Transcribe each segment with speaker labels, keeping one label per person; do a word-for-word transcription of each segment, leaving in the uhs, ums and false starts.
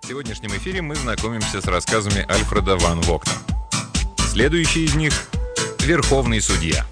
Speaker 1: сегодняшнем эфире мы знакомимся с рассказами Альфреда ван Вогта. Следующий из них — «Верховный судья».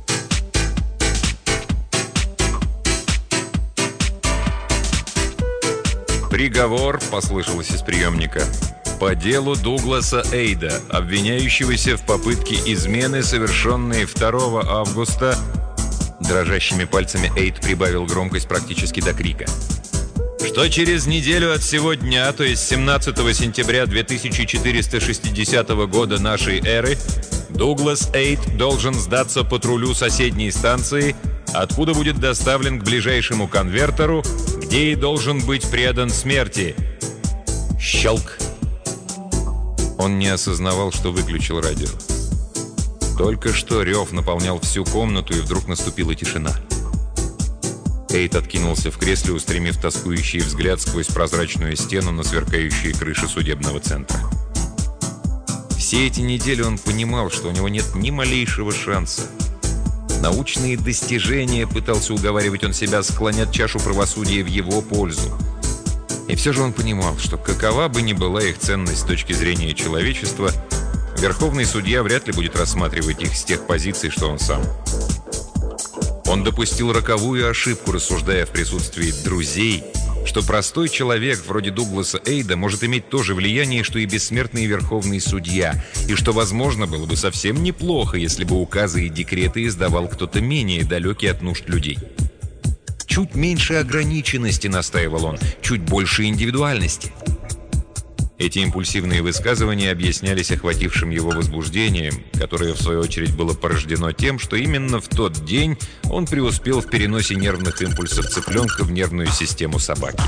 Speaker 1: «Приговор», — послышалось из приемника, — «по делу Дугласа Эйда, обвиняющегося в попытке измены, совершенной второго августа». Дрожащими пальцами Эйд прибавил громкость практически до крика. «Что через неделю от сего дня, то есть семнадцатого сентября две тысячи четыреста шестидесятого года нашей эры, Дуглас Эйд должен сдаться патрулю соседней станции, откуда будет доставлен к ближайшему конвертеру, где и должен быть предан смерти». Щелк. Он не осознавал, что выключил радио. Только что рев наполнял всю комнату, и вдруг наступила тишина. Эйд откинулся в кресле, устремив тоскующий взгляд сквозь прозрачную стену на сверкающие крыши судебного центра. Все эти недели он понимал, что у него нет ни малейшего шанса. Научные достижения, пытался уговаривать он себя, склонят чашу правосудия в его пользу. И все же он понимал, что какова бы ни была их ценность с точки зрения человечества, Верховный судья вряд ли будет рассматривать их с тех позиций, что он сам. Он допустил роковую ошибку, рассуждая в присутствии друзей, что простой человек вроде Дугласа Эйда может иметь то же влияние, что и бессмертный Верховный судья, и что, возможно, было бы совсем неплохо, если бы указы и декреты издавал кто-то менее далекий от нужд людей. Чуть меньше ограниченности, настаивал он, чуть больше индивидуальности. Эти импульсивные высказывания объяснялись охватившим его возбуждением, которое, в свою очередь, было порождено тем, что именно в тот день он преуспел в переносе нервных импульсов цыпленка в нервную систему собаки.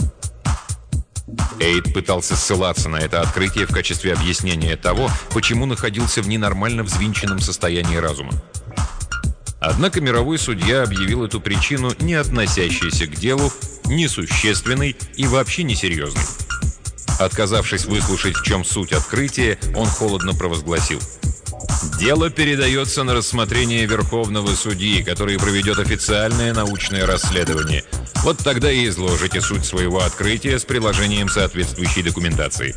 Speaker 1: Эйд пытался ссылаться на это открытие в качестве объяснения того, почему находился в ненормально взвинченном состоянии разума. Однако мировой судья объявил эту причину не относящейся к делу, несущественной и вообще несерьезной. Отказавшись выслушать, в чем суть открытия, он холодно провозгласил: «Дело передается на рассмотрение Верховного судьи, который проведет официальное научное расследование. Вот тогда и изложите суть своего открытия с приложением соответствующей документации».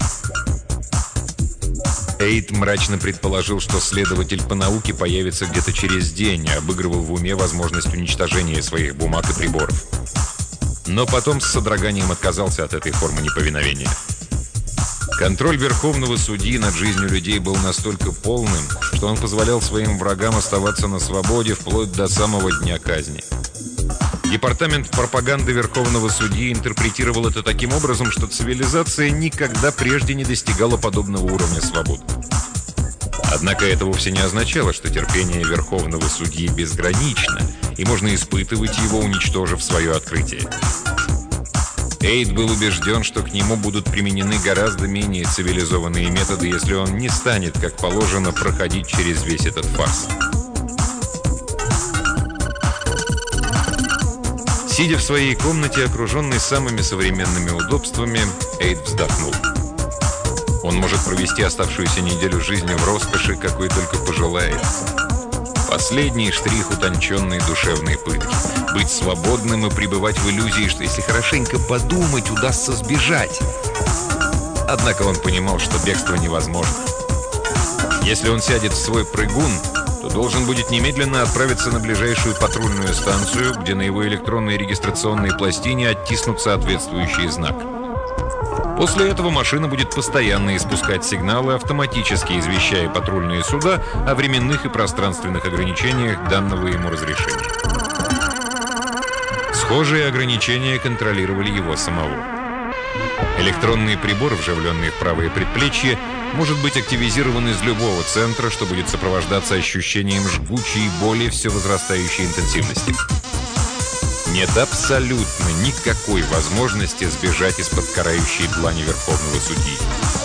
Speaker 1: Эйд мрачно предположил, что следователь по науке появится где-то через день, и обыгрывал в уме возможность уничтожения своих бумаг и приборов. Но потом с содроганием отказался от этой формы неповиновения. Контроль Верховного судьи над жизнью людей был настолько полным, что он позволял своим врагам оставаться на свободе вплоть до самого дня казни. Департамент пропаганды Верховного судьи интерпретировал это таким образом, что цивилизация никогда прежде не достигала подобного уровня свободы. Однако это вовсе не означало, что терпение Верховного судьи безгранично, и можно испытывать его, уничтожив свое открытие. Эйд был убежден, что к нему будут применены гораздо менее цивилизованные методы, если он не станет, как положено, проходить через весь этот фарс. Сидя в своей комнате, окруженный самыми современными удобствами, Эйд вздохнул. Он может провести оставшуюся неделю жизни в роскоши, какой только пожелает. Последний штрих утонченной душевной пытки. Быть свободным и пребывать в иллюзии, что если хорошенько подумать, удастся сбежать. Однако он понимал, что бегство невозможно. Если он сядет в свой прыгун, то должен будет немедленно отправиться на ближайшую патрульную станцию, где на его электронной регистрационной пластине оттиснут соответствующий знак. После этого машина будет постоянно испускать сигналы, автоматически извещая патрульные суда о временных и пространственных ограничениях данного ему разрешения. Схожие ограничения контролировали его самого. Электронный прибор, вживленный в правое предплечье, может быть активизирован из любого центра, что будет сопровождаться ощущением жгучей боли все возрастающей интенсивности. Нет абсолютно никакой возможности сбежать из-под карающей длани Верховного судьи.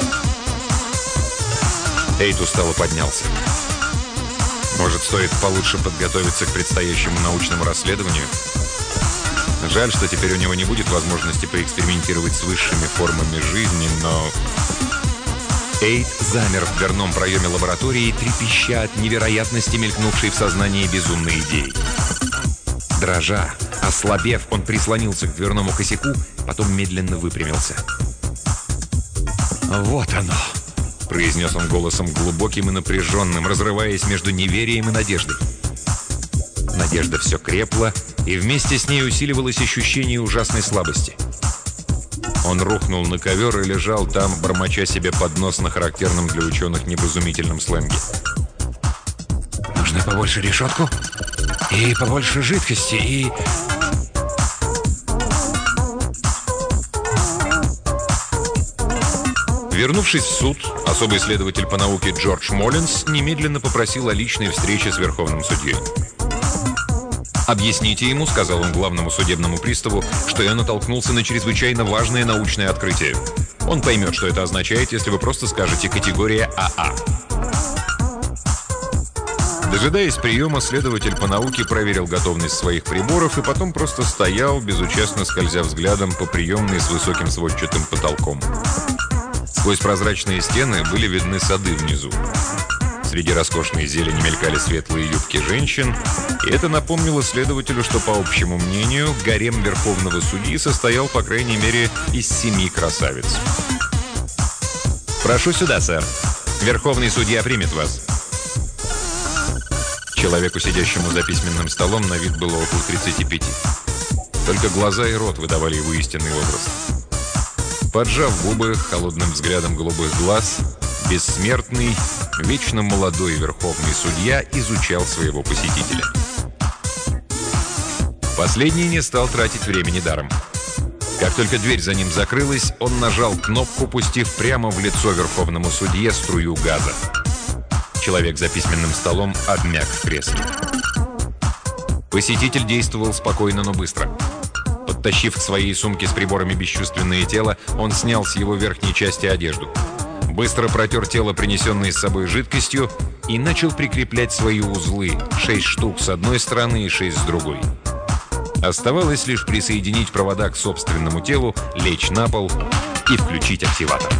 Speaker 1: Эйд устало поднялся. Может, стоит получше подготовиться к предстоящему научному расследованию? Жаль, что теперь у него не будет возможности поэкспериментировать с высшими формами жизни, но... Эйд замер в дверном проеме лаборатории, трепеща от невероятности, мелькнувшей в сознании безумной идеи. Дрожа, ослабев, он прислонился к дверному косяку, потом медленно выпрямился. «Вот оно!» – произнес он голосом глубоким и напряженным, разрываясь между неверием и надеждой. Надежда все крепла, и вместе с ней усиливалось ощущение ужасной слабости. Он рухнул на ковер и лежал там, бормоча себе под нос на характерном для ученых невразумительном сленге. «Нужно побольше решетку, и побольше жидкости, и...» Вернувшись в суд, особый следователь по науке Джордж Моллинс немедленно попросил о личной встрече с верховным судьей. «Объясните ему, — сказал он главному судебному приставу, — что я натолкнулся на чрезвычайно важное научное открытие. Он поймет, что это означает, если вы просто скажете «категория АА». Дожидаясь приема, следователь по науке проверил готовность своих приборов и потом просто стоял, безучастно скользя взглядом по приемной с высоким сводчатым потолком. Сквозь прозрачные стены были видны сады внизу. Среди роскошной зелени мелькали светлые юбки женщин, и это напомнило следователю, что, по общему мнению, гарем верховного судьи состоял, по крайней мере, из семи красавиц. «Прошу сюда, сэр. Верховный судья примет вас». Человеку, сидящему за письменным столом, на вид было около тридцати пяти. Только глаза и рот выдавали его истинный образ. Поджав губы холодным взглядом голубых глаз, бессмертный, вечно молодой верховный судья изучал своего посетителя. Последний не стал тратить времени даром. Как только дверь за ним закрылась, он нажал кнопку, пустив прямо в лицо верховному судье струю газа. Человек за письменным столом обмяк в кресле. Посетитель действовал спокойно, но быстро. Подтащив к своей сумке с приборами бесчувственное тело, он снял с его верхней части одежду. Быстро протер тело, принесенное с собой жидкостью, и начал прикреплять свои узлы, шесть штук с одной стороны и шесть с другой. Оставалось лишь присоединить провода к собственному телу, лечь на пол и включить активатор.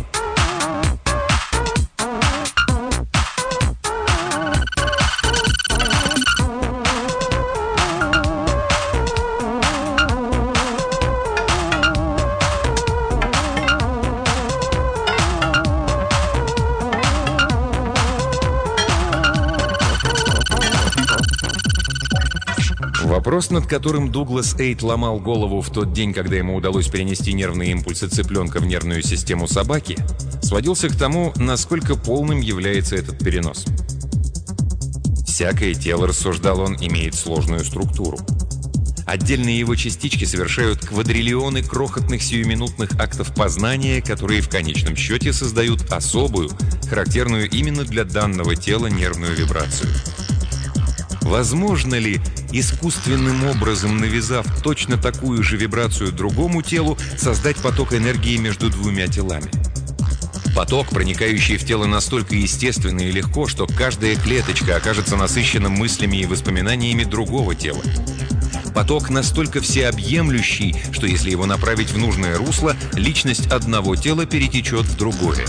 Speaker 1: Вопрос, над которым Дуглас Эйд ломал голову в тот день, когда ему удалось перенести нервные импульсы цыпленка в нервную систему собаки, сводился к тому, насколько полным является этот перенос. Всякое тело, рассуждал он, имеет сложную структуру. Отдельные его частички совершают квадриллионы крохотных сиюминутных актов познания, которые в конечном счете создают особую, характерную именно для данного тела нервную вибрацию. Возможно ли, искусственным образом навязав точно такую же вибрацию другому телу, создать поток энергии между двумя телами? Поток, проникающий в тело настолько естественно и легко, что каждая клеточка окажется насыщена мыслями и воспоминаниями другого тела. Поток настолько всеобъемлющий, что если его направить в нужное русло, личность одного тела перетечет в другое.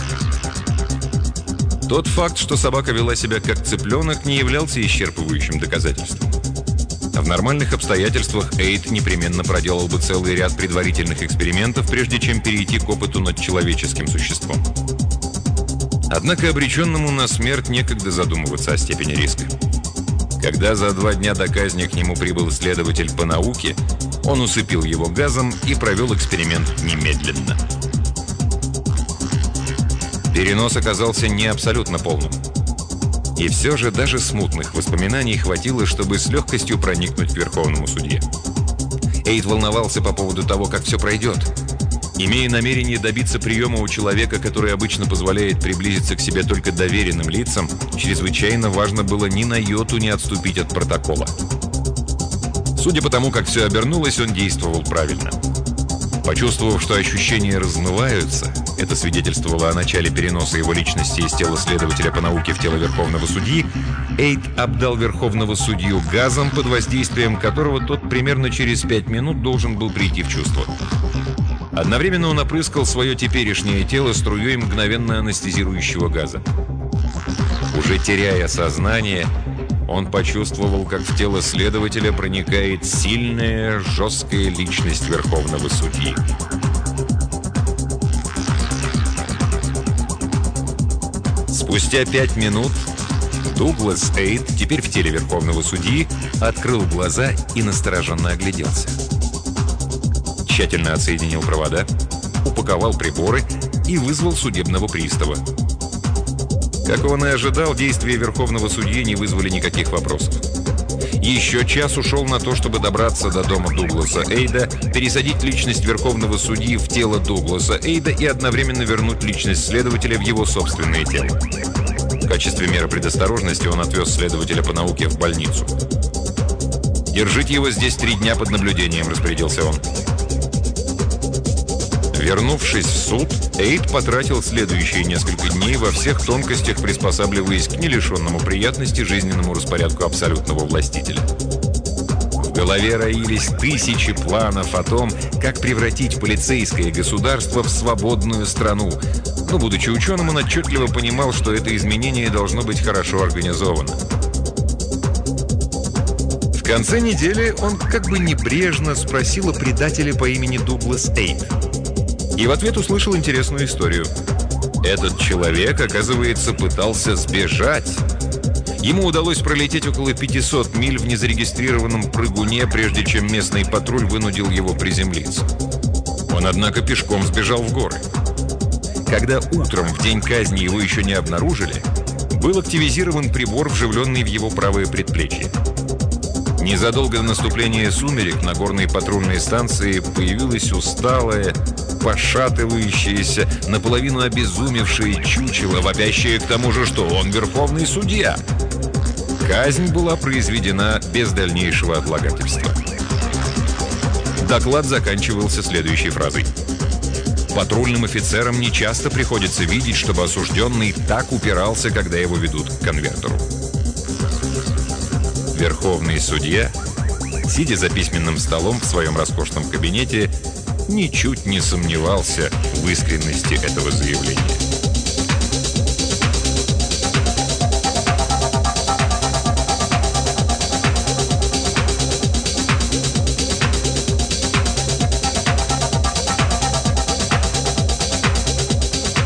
Speaker 1: Тот факт, что собака вела себя как цыпленок, не являлся исчерпывающим доказательством. В нормальных обстоятельствах Эйд непременно проделал бы целый ряд предварительных экспериментов, прежде чем перейти к опыту над человеческим существом. Однако обреченному на смерть некогда задумываться о степени риска. Когда за два дня до казни к нему прибыл следователь по науке, он усыпил его газом и провел эксперимент немедленно. Перенос оказался не абсолютно полным. И все же даже смутных воспоминаний хватило, чтобы с легкостью проникнуть к верховному судье. Эйд волновался по поводу того, как все пройдет. Имея намерение добиться приема у человека, который обычно позволяет приблизиться к себе только доверенным лицам, чрезвычайно важно было ни на йоту не отступить от протокола. Судя по тому, как все обернулось, он действовал правильно. Почувствовав, что ощущения размываются, это свидетельствовало о начале переноса его личности из тела следователя по науке в тело верховного судьи, Эйд обдал верховного судью газом, под воздействием которого тот примерно через пять минут должен был прийти в чувство. Одновременно он опрыскал свое теперешнее тело струей мгновенно анестезирующего газа. Уже теряя сознание, он почувствовал, как в тело следователя проникает сильная, жесткая личность верховного судьи. Спустя пять минут Дуглас Эйд, теперь в теле верховного судьи, открыл глаза и настороженно огляделся. Тщательно отсоединил провода, упаковал приборы и вызвал судебного пристава. Как он и ожидал, действия верховного судьи не вызвали никаких вопросов. Еще час ушел на то, чтобы добраться до дома Дугласа Эйда, пересадить личность верховного судьи в тело Дугласа Эйда и одновременно вернуть личность следователя в его собственное тело. В качестве меры предосторожности он отвез следователя по науке в больницу. «Держите его здесь три дня под наблюдением», — распорядился он. Вернувшись в суд, Эйд потратил следующие несколько дней во всех тонкостях, приспосабливаясь к нелишенному приятности жизненному распорядку абсолютного властителя. В голове роились тысячи планов о том, как превратить полицейское государство в свободную страну. Но, будучи ученым, он отчетливо понимал, что это изменение должно быть хорошо организовано. В конце недели он как бы небрежно спросил о предателе по имени Дуглас Эйд. И в ответ услышал интересную историю. Этот человек, оказывается, пытался сбежать. Ему удалось пролететь около пятисот миль в незарегистрированном прыгуне, прежде чем местный патруль вынудил его приземлиться. Он, однако, пешком сбежал в горы. Когда утром в день казни его еще не обнаружили, был активизирован прибор, вживленный в его правое предплечье. Незадолго до наступления сумерек на горной патрульной станции появилось усталое, пошатывающееся, наполовину обезумевшее чучело, вопящее к тому же, что он верховный судья. Казнь была произведена без дальнейшего отлагательства. Доклад заканчивался следующей фразой. Патрульным офицерам нечасто приходится видеть, чтобы осужденный так упирался, когда его ведут к конвертеру. Верховный судья, сидя за письменным столом в своем роскошном кабинете, ничуть не сомневался в искренности этого заявления.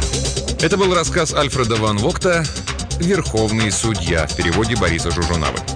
Speaker 1: Это был рассказ Альфреда ван Вогта «Верховный судья» в переводе Бориса Жужунавы.